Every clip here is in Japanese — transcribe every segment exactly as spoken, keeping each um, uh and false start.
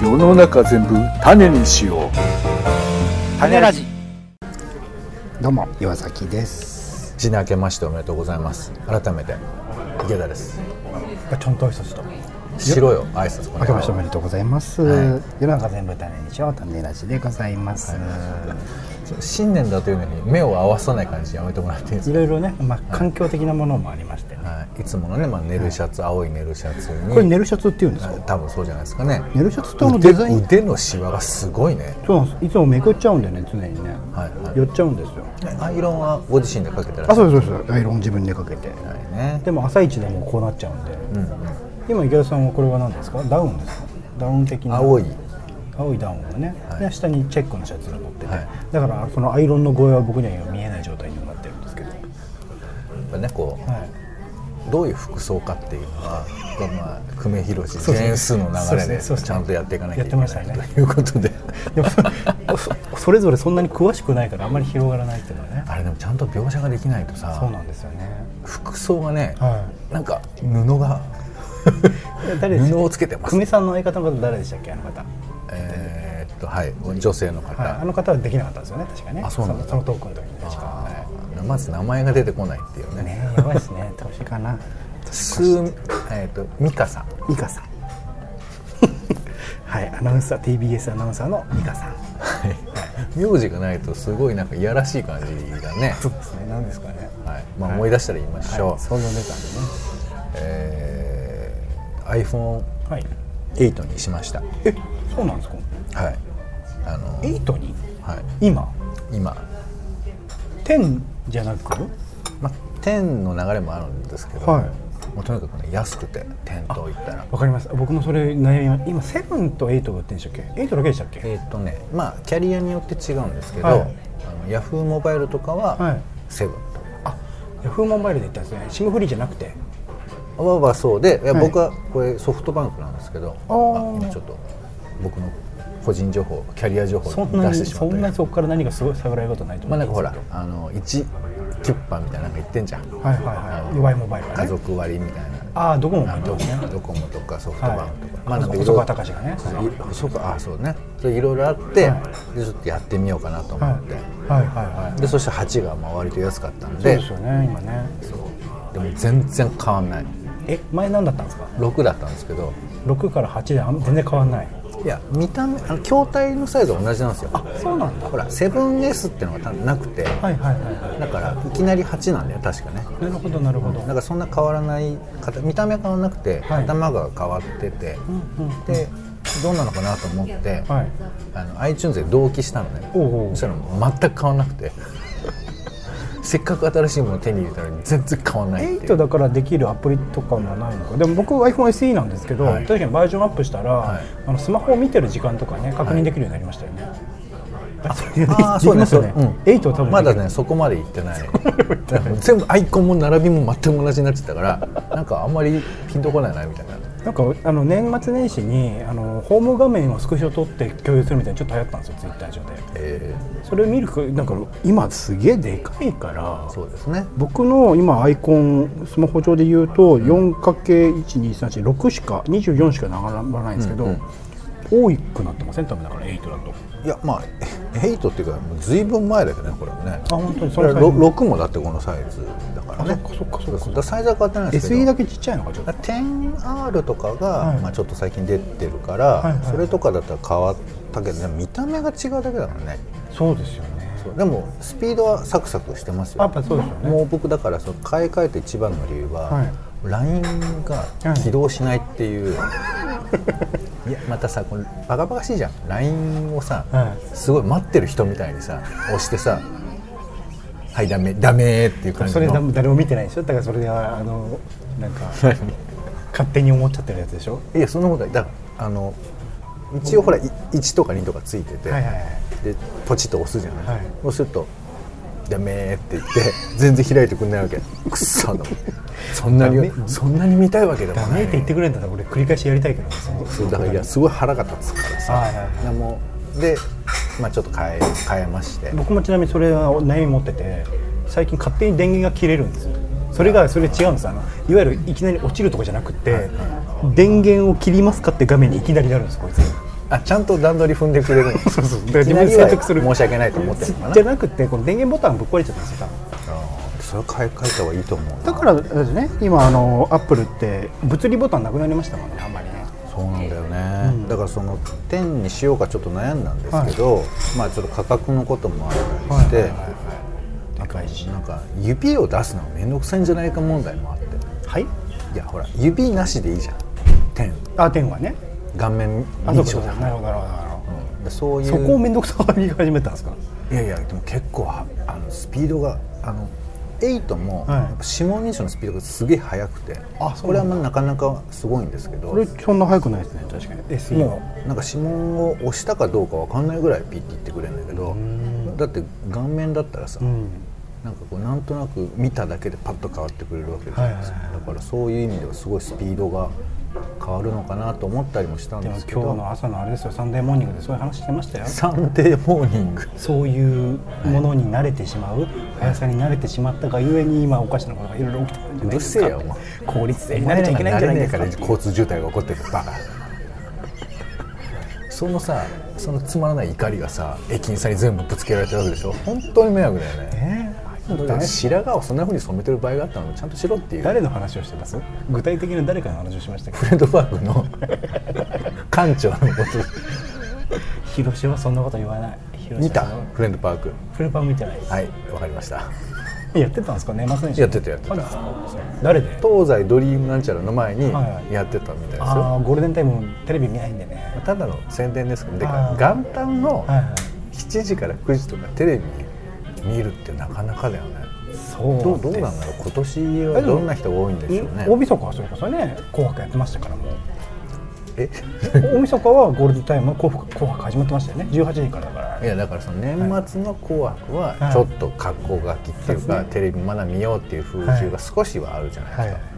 世の中全部種にしよう。 種ラジ。 どうも岩崎です。 新年明けましておめでとうございます。改めて池田です。 ちゃんと挨拶としろよ挨拶。 明けましておめでとうございます、はい、世の中全部種にしよう種ラジでございます、はい、 新年だというのに目を合わさない感じやめてもらっていいですか。 いろいろね、まあ、環境的なものもありましてね、 はい、いつものね、まあ、ネルシャツ、はい、青いネルシャツにこれネルシャツっていうんですか。 多分そうじゃないですかね。 ネルシャツってあのデザイン腕, 腕のシワがすごいね。 そうなんです。いつもめくっちゃうんでね、常にね、はいはい、寄っちゃうんですよ。 アイロンはご自身でかけてらっしゃる。 あ、そうですそうです。アイロン自分でかけて、 はいね、 でも朝一でもこうなっちゃうんで、うんうん、今池田さんはこれは何ですか。ダウンですか。ダウン的な青い青いダウンがね、 はい、 で下にチェックのシャツが乗ってて、はい、だからそのアイロンの具合は僕には今見えない状態になってるんですけど、やっぱねこう、はい、どういう服装かっていうのは、まあ、久米宏ジェーンスーの流れでちゃんとやっていかなきゃいけないということで、 でも そ, それぞれそんなに詳しくないからあんまり広がらないっていうのはね。 あれでもちゃんと描写ができないとさ。 そうなんですよね。 服装がね、 はい、 なんか布が誰布をつけてます。 久米さんの相方の方誰でしたっけ、あの方。 えー、っとはい女性の方、 はい、あの方はできなかったんですよね、確かね。 あ、そうなんだ。 そのトークの時に確か、はい、 まず名前が出てこないっていうね。 ね、やばいですね。年かな。 すー、えー、っと美香さん。 美香さんはい、アナウンサー ティービーエス アナウンサーの美香さん。はい、 名字がないとすごいなんかいやらしい感じだね。 そうですね。何ですかね。 はい、まあ、思い出したら言いましょう。はい、 想像出たんでね。 えー、アイフォンエイト にしました。 え、そうなんですか。 はい。あのエイトに。 はい。 今。 今。 テンじゃなく。 まあテンの流れもあるんですけど。はい。もうとにかくね、安くてテンと言ったらわかります。僕もそれ悩みます。今セブンとエイトが売ってるんでしたっけ。エイトだけでしたっけ。 えっとね、まあキャリアによって違うんですけど、 はい、 あのヤフーモバイルとかはセブンと、 はい、あ、ヤフーモバイルで言ったんですね。シムフリーじゃなくて。 あ、まあそうで、いや、はい、僕はこれソフトバンクなんですけど、あ、今ちょっと僕の個人情報、キャリア情報を出してしまった。 そんなにそこから何かすごい探られることないと思うんですけど。 まあなんかほら、あの一キュッパみたいなのが言ってんじゃん。 はいはいはい。弱いモバイル、ね、 家族割みたいな。 ああ、ドコモも言ってますね。 ドコモとかソフトバンクとか、はい、 まあなんか細川隆がね。 そうか、あ、そうね。それいろいろあって、はい、でちょっとやってみようかなと思って。はいはいはい。でそしてはちがまあ割と安かったんで。 そうですよね、今ね。 そう。でも全然変わんない。 え、前何だったんですか。 ろくだったんですけど。 ろくからはちで全然変わんない。 いや、見た目、あの筐体のサイズは同じなんですよ。 あ、そうなんだ。 ほら セブンエス っていうのが多分なくて、はいはいはいはい、だからいきなりはちなんだよ確かね。 なるほどなるほど。 だからそんな変わらない、見た目変わらなくて、はい、頭が変わってて、うんうんうん、でどうなのかなと思って、はい、あの iTunes で同期したのね。おうおう。そしたら全く変わらなくてせっかく新しいものを手に入れたのに全然変わらないっていう。エイトだからできるアプリとかもないのか。でも僕 アイフォンエスイー なんですけど、はい、確かにバージョンアップしたら、はい、あのスマホを見てる時間とかね確認できるようになりましたよね。はい、ああ、そうですよね。エイトは多分まだねそこまでいってない。全部アイコンも並びも全く同じになっちゃったからなんかあんまりピンとこないなみたいな。 なんかあの年末年始にあのホーム画面をスクショ撮って共有するみたいなちょっと流行ったんですよ、ツイッター上で。えー、それを見るとなんか今すげえでかいから。 そうですね。 僕の今アイコンスマホ上で言うと よんかけるいちにさんよんろく しかにじゅうよんしか並ばないんですけど、うんうん、多くなってません多分だからエイトだと。 いや、まあエイトっていうかもうずいぶん前だけどねこれはね。 あ、本当にそれろくもだってこのサイズだからね。 あ、そっかそっかそっか。 サイズは変わってないんですけどエスイー だけちっちゃいのかちょっと。 テンアール とかが、はい、まあ、ちょっと最近出てるから、はいはい、それとかだったら変わったけど、ね、見た目が違うだけだからね。そうですよね。でもスピードはサクサクしてますよ。 やっぱそうですよね。 もう僕だからその買い替えて一番の理由は、はい、ライン が起動しないっていう、はい、いやまたさこのバカバカしいじゃん。 ライン をさ、はい、すごい待ってる人みたいにさ押してさはいダメダメっていう感じの。 それ誰も見てないでしょ。だからそれであのなんか勝手に思っちゃってるやつでしょ。 いやそんなことない。だからあの一応ほらいちとかにとかついてて、はいはいはい、でポチッと押すじゃない、はい、そうするとダメって言って全然開いてくんないわけ。くっそだそんなにそんなに見たいわけでもない。 ダメって言ってくれんだったら俺繰り返しやりたいけど。 そうだからいやすごい腹が立つからさ、はいはいはい、でもで、まあ、ちょっと変え、変えまして。僕もちなみにそれは悩み持ってて最近勝手に電源が切れるんですよ。それがそれ違うんです。あのいわゆるいきなり落ちるとかじゃなくて、はいはい、電源を切りますかって画面にいきなりなるんですこいつ。 あちゃんと段取り踏んでくれるのそうそういきなりは申し訳ないと思ってるのかなじゃなくてこの電源ボタンぶっ壊れちゃったんですよ。 それ買い替えた方がいいと思う。 だからですね、今あのアップルって物理ボタンなくなりましたもんね、あんまりね。 そうなんだよね、うん、だからそのじゅうにしようかちょっと悩んだんですけど、はい、まあちょっと価格のこともあったりして、はいはいはいはい、高いしなんか指を出すのは面倒くさいんじゃないか問題もあって。 はい。いやほら指なしでいいじゃん。点。 あ点はね。 顔面認証だから。 なるほどなるほど。 うん、そういう。 そこを面倒くさがり始めたんですか。 いやいやでも結構あのスピードがあの。エイトも、はい、やっぱ指紋認証のスピードがすげえ速くて、あこれはまあなかなかすごいんですけど、 これそんな速くないですね確かに。エスイーもうなんか指紋を押したかどうかわかんないぐらいピッて言ってくれるんだけど、だって顔面だったらさ、うん、なんかこうなんとなく見ただけでパッと変わってくれるわけじゃないですか、はいはいはい、だからそういう意味ではすごいスピードが変わるのかなと思ったりもしたんですけど、 でも今日の朝のあれですよ、サンデーモーニングでそういう話してましたよ。 サンデーモーニングそういうものに慣れてしまう、はい、速さに慣れてしまったがゆえに今おかしなことがいろいろ起きてるんじゃないですか。 うるせえよお前、 効率的に慣れちゃいけないんじゃないですか。 交通渋滞が起こってるバカそのさ、そのつまらない怒りがさ駅員さんに全部ぶつけられてるわけでしょ。本当に迷惑だよね、えー白髪をそんな風に染めてる場合があったのにちゃんとしろっていう。 誰の話をしてます？具体的な誰かの話をしましたけど、 フレンドパークの館長のこと広島はそんなこと言わない。 見た？フレンドパークフレンドパーク見てない。 はい、わかりましたやってたんですか年末年始。 やってたやってた。 誰で？ 東西ドリームなんちゃらの前にやってたみたいですよ、はいはい、 あゴールデンタイムテレビ見ないんでね。 ただの宣伝ですけど、で元旦のしちじからくじとかテレビ見るってなかなかだよね。そうどう、どうなんだろう。今年はどんな人が多いんでしょうね。 大晦日はそれこそね紅白やってましたからもう。 え大晦日はゴールデンタイム紅白、紅白始まってましたよね。じゅうはちじからだから。 いやだからその年末の紅白はちょっと格好書きっていうか、はい、テレビまだ見ようっていう風習が少しはあるじゃないですか、はいはい、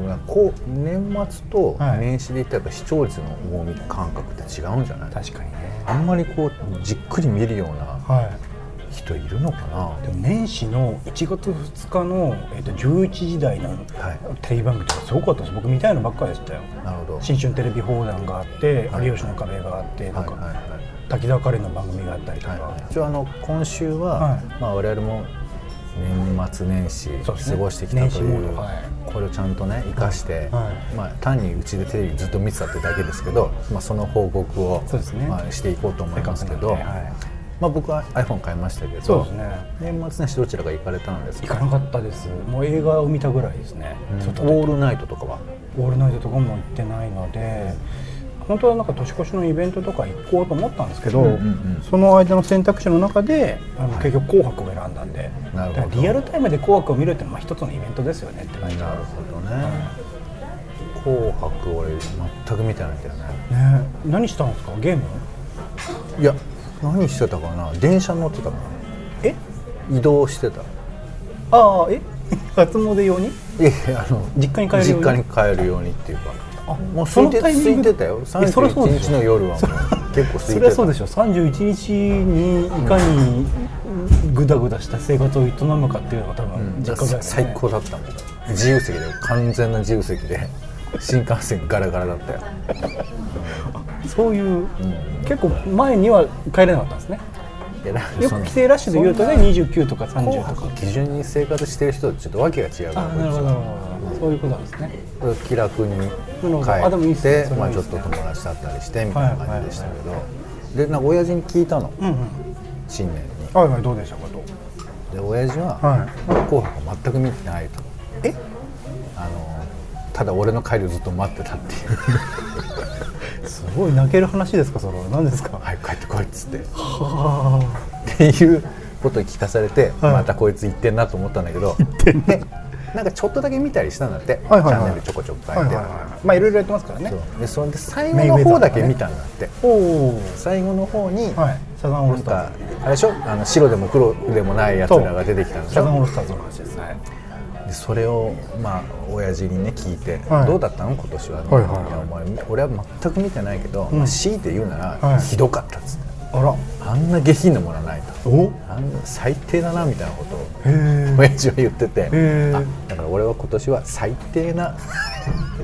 でもこう年末と年始で言ったらやっぱ視聴率の重み感覚って違うんじゃない？ 確かにね。あんまりこうじっくり見るような、はい人いるのかな。 でも年始のいちがつふつかの、えー、とじゅういちじ台のテレビ番組とかすごかったです。僕見たいのばっかりでしたよ。なるほど。新春テレビ放談があって、はい、有吉の壁があって、なんか、はいはいはい、滝沢カレンの番組があったりとか、はい、 一応あの今週は、はいまあ、我々も年末年始過ごしてきたという、はい、これをちゃんとね生かして、はいまあ、単にうちでテレビずっと見てたってだけですけど、まあ、その報告を、ねまあ、していこうと思いますけど、まあ、僕は iPhone 買いましたけど、そうですね、年末年始どちらか行かれたんですか？ 行かなかったです。もう映画を見たぐらいですね、 うん、オールナイトとかは？ オールナイトとかも行ってないので、本当はなんか年越しのイベントとか行こうと思ったんですけど、うんうんうん、その間の選択肢の中であの結局紅白を選んだんで、はい、だからリアルタイムで紅白を見るっていうのは一つのイベントですよねって感じ。 なるほどね、うん、紅白俺全く見てないんだよね。 ね、何したんですか？ゲーム？ いや何してたかな。電車乗ってたかな。 え移動してた。 ああえ初詣用に？いやあの実家に帰るように。 実家に帰るようにっていうか。あもう空いて空いてたよ。さんじゅういちにちの夜はもう結構空いてた。 それはそうでしょ。さんじゅういちにちにいかにグダグダした生活を営むかっていうのが多分実家ぐらい、ねうん、最高だったもん。自由席で完全な自由席で新幹線ガラガラだったよ。 そういう、うん、結構前には帰れなかったんですね。いやよく帰省ラッシュでいうとねにじゅうきゅうとかさんじゅうとか基準に生活してる人とちょっと訳が違うから。 なるほどなるほど、そういうことなんですね。 気楽に帰ってまあちょっと友達だったりしてみたいな感じでしたけど、はいはいはい、でなんか親父に聞いたの、うんうん、新年に、 はいはい、どうでしたかと。 で親父は、はい、紅白は全く見てないと。えあのただ俺の帰りをずっと待ってたっていうすごい泣ける話ですか？それは何ですか？ 早く帰ってこいっつってはっていうことを聞かされて、はい、またこいつ言ってんなと思ったんだけど、でなんかちょっとだけ見たりしたんだって、はいはいはい、チャンネルちょこちょこ変えて、はいはいはい、まあいろいろやってますからね。そうでそれで最後の方だけ見たんだって、ね、お最後の方に、はい、サザンオールスターズあれでしょ、あの白でも黒でもないやつらが出てきたんでしょ。 サザンオールスターズの話です、はい。 でそれをまあ親父にね聞いて、はい、どうだったの今年は、ね、はいはいはい、いやお前俺は全く見てないけど、うんまあ、強いて言うなら、はい、ひどかったっつって、あらあんな下品なものはないと、おあんな最低だなみたいなことを親父は言ってて、あだから俺は今年は最低な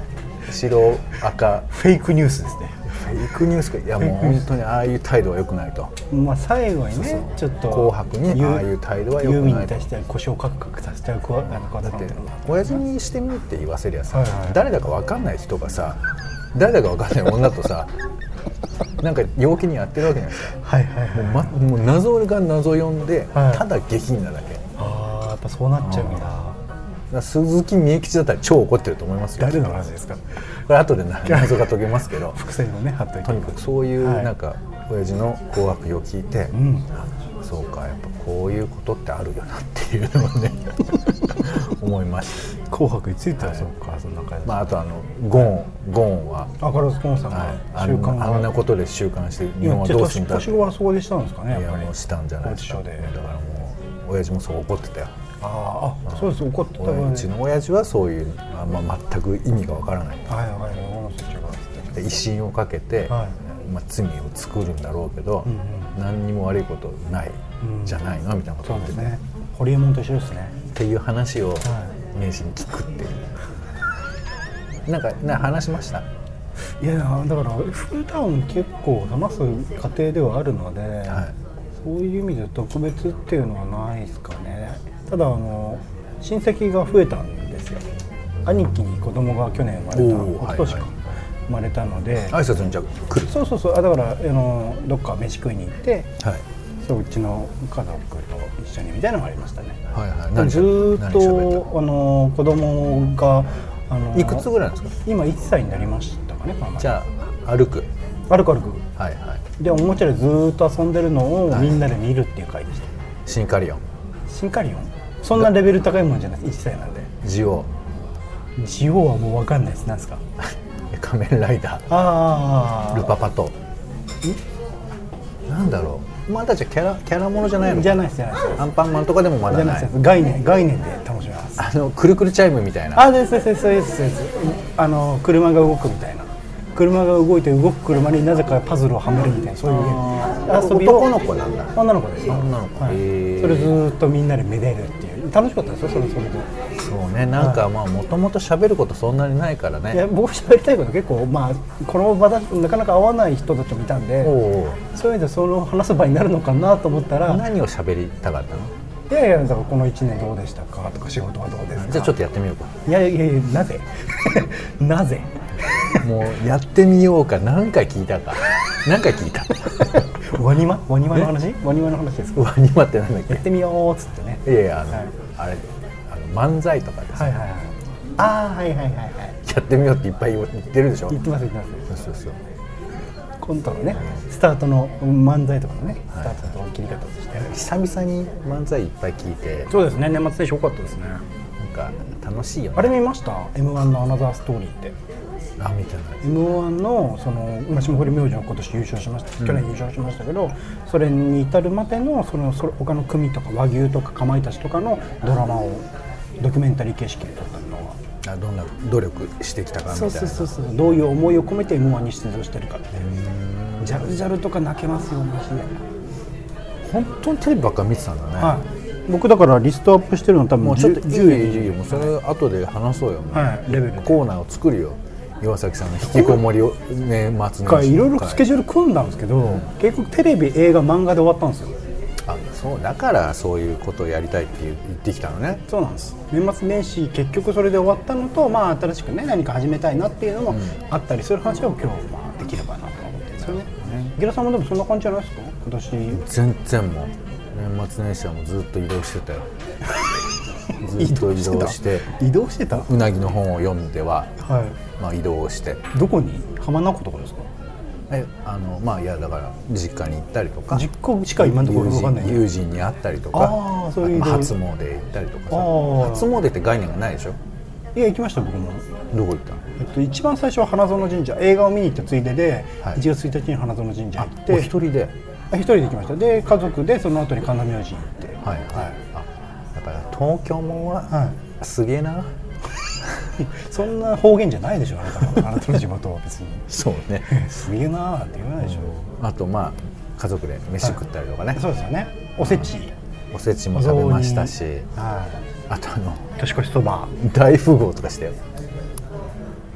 白赤フェイクニュースですね。 フェイクニュースか。いやもう本当にああいう態度は良くないと。 まあ最後にね、そうそうちょっと紅白にああいう態度は良くないと。ユーミンに対して腰をカクカクさせちゃう子はなんかだって親父にしてみって言わせりゃさ、はいはい、誰だか分かんない人がさ、誰だか分かんない女とさなんか陽気にやってるわけじゃないですか。はいはいはい、もう、ま、もう謎が謎呼んで、はい、ただ下品なだけ。 ああやっぱそうなっちゃうんだ。 鈴木みえ吉だったら超怒ってると思いますよ。 誰の話ですか。 これ後で謎が解けますけど伏線をね貼ってとにかくそういうなんか、はい、親父の紅白を聞いて、うん、そうかやっぱこういうことってあるよなっていうのをね思いました。 紅白については、はい、そうかそんな感じ。 まああとあのゴーン、はい、ゴーンはあカルロスゴーンさんが、はい、 あ, んあんなことで週刊して日本はどうするんだって。 年子はそこでしたんですかね。やっぱりいやもうしたんじゃないですか。だからもう親父もそう怒ってたよ。 ああそうです怒ってたよね。 うちの親父はそういう、まあ、全く意味がわからない。 はいはいはい。 威信をかけて、はい、まあ、罪を作るんだろうけど、うんうん、何にも悪いことない、うん、じゃないのみたいなことを言ってね。ホリエモンと一緒ですね。 っていう話を名刺に聞くっていう。なんかな話しました。 いやだから普段結構話す過程ではあるので、はい、そういう意味で特別っていうのはないですかね。ただあの親戚が増えたんですよ。兄貴に子供が去年生まれた、一昨年か、はいはい、生まれたので挨拶にじゃ来る。 そうそうそう。だからあのどっか飯食いに行って、はい、そううちの家族と一緒にみたいなのがありましたね。はいはい。ずーっとあの子供があのいくつぐらいなんですか。 今いっさいになりましたかね。 じゃあ歩く歩く歩く。 はいはい。 でおもちゃでずーっと遊んでるのをみんなで見るっていう回でした。はい、 シンカリオン。 シンカリオン。そんなレベル高いもんじゃない。いっさいなんで。 ジオウ。 ジオウはもう分かんないです。なんですか。 仮面ライダー。ああ。ルパパと。なんだろう。まだじゃキャラキャラものじゃないの。 じゃないですじゃないです。 アンパンマンとかでもまだない。 概念概念で楽しめます。 あのくるくるチャイムみたいな。 あですですそうですそうです。あの車が動くみたいな。車が動いて動く車になぜかパズルをはめるみたいなそういう遊びを。男の子なんだ。 女の子です。 女の子。 はい、それずっとみんなでめでるっていう楽しかったですよ。それそれで。 そうね。なんかまあもともと喋ることそんなにないからね。 いや僕喋りたいこと結構まあこの場だなかなか合わない人たちもいたんで、おうおうそういう意味でその話す場になるのかなと思ったら。 何を喋りたかったの？ いやいやだからこのいちねんどうでしたかとか仕事はどうですか。 じゃあちょっとやってみようか。 いやいやいやなぜなぜ。 もうやってみようか何回聞いたか何回聞いたワニマワニマの話ワニマの話ですか。 ワニマってなんだっけ。 やってみようっつってね。 いやいやあの、はい、あれあの漫才とかですね、はいはいはい、 ああはいはいはいはいやってみようっていっぱい言ってるでしょ。 言ってます言ってます。 そうそうそうコントのねスタートの漫才とかのね、はい、スタートの切り方として久々に漫才いっぱい聞いて。 そうですね。年末年始多かったですね。 なんか楽しいよね。 あれ見ました エムワン のアナザーストーリーって。 あ見てない。 エムワン のその霜降り明星の今年優勝しました、うん、去年優勝しましたけどそれに至るまでのそのそれ他の組とか和牛とかかまいたちとかのドラマをドキュメンタリー形式で撮ったのはあどんな努力してきたかみたいな。 そうそうそうそうどういう思いを込めて エムワン に出場してるかってジャルジャルとか泣けますよマジで。 本当にテレビばっか見てたんだね。はい、 僕だからリストアップしてるの多分もうちょっとじゅういいよ。もうそれ後で話そうよ。はい、レベルコーナーを作るよ。岩崎さんの引きこもりを年末年始いろいろスケジュール組んだんですけど、うん、結局テレビ映画漫画で終わったんですよ。 あそうだからそういうことをやりたいって言ってきたのね。 そうなんです。年末年始結局それで終わったのと、まあ、新しくね何か始めたいなっていうのもあったりする話を今日、まあ、できればなと思ってるんですよね。池田さんもでもそんな感じじゃないですか今年。 全然もう年末年始はもうずっと移動してたよずっと移動して移動してたうなぎの本を読んでは、はいまあ、移動してどこに浜名湖とかですか。 えあのまあいやだから実家に行ったりとか実家しか今のところ分かんない友人に会ったりとかあそういう初詣行ったりとかさ初詣って概念がないでしょ。 いや行きました僕も。 どこ行ったの。 えっと、一番最初は花園神社映画を見に行ったついでで、はい、いちがつついたちに花園神社行ってお一人で一人で行きました。で家族でその後に神田明神行ってはい、はい、あやっぱり東京もは、はい、すげえなそんな方言じゃないでしょあなたのあなたの地元は別にそうねすげえなって言わないでしょ、 うん、あとまあ家族で飯食ったりとかね、はい、 そうですよね。おせち、 うん、おせちも食べましたし、はい、あとあの年越しそば大富豪とかしたよ。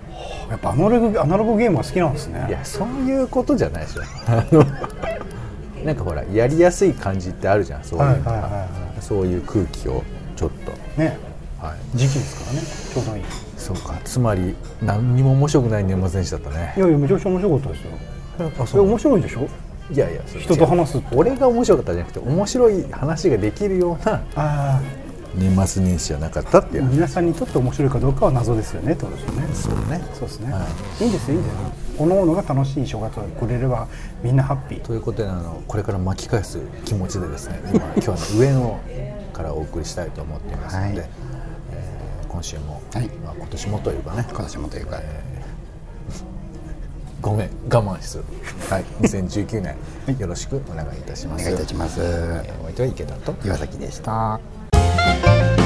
やっぱアナログアナログゲームは好きなんですね。 いやそういうことじゃないでしょあのなんかほらやりやすい感じってあるじゃん、そういう、はいはいはいはい、そういう空気をちょっとね、 はい、 時期ですからね、ちょうどいい。 そうか、つまり何にも面白くない年末年始だったね。 いやいやめちゃくちゃ面白かったですよ。あ、そう面白いでしょ。 いやいや人と話すって俺が面白かったじゃなくて面白い話ができるようなあ年末年始じゃなかったっていう。 皆さんにとって面白いかどうかは謎ですよねってことですよね。 そうね、 そうですね、はい、いいんですよいいんですよ。おのおのが楽しい正月をくれればみんなハッピーということで、あのこれから巻き返す気持ちでですね、今今日の上野からお送りしたいと思っていますので、はい、えー、今週も、はい、まあ、今年もというかね、 今年もというか、 えー、ごめん我慢する、はい、にせんじゅうきゅうねんよろしくお願いいたします。 お願いいたします。 えー、お相手は池田と岩崎でした。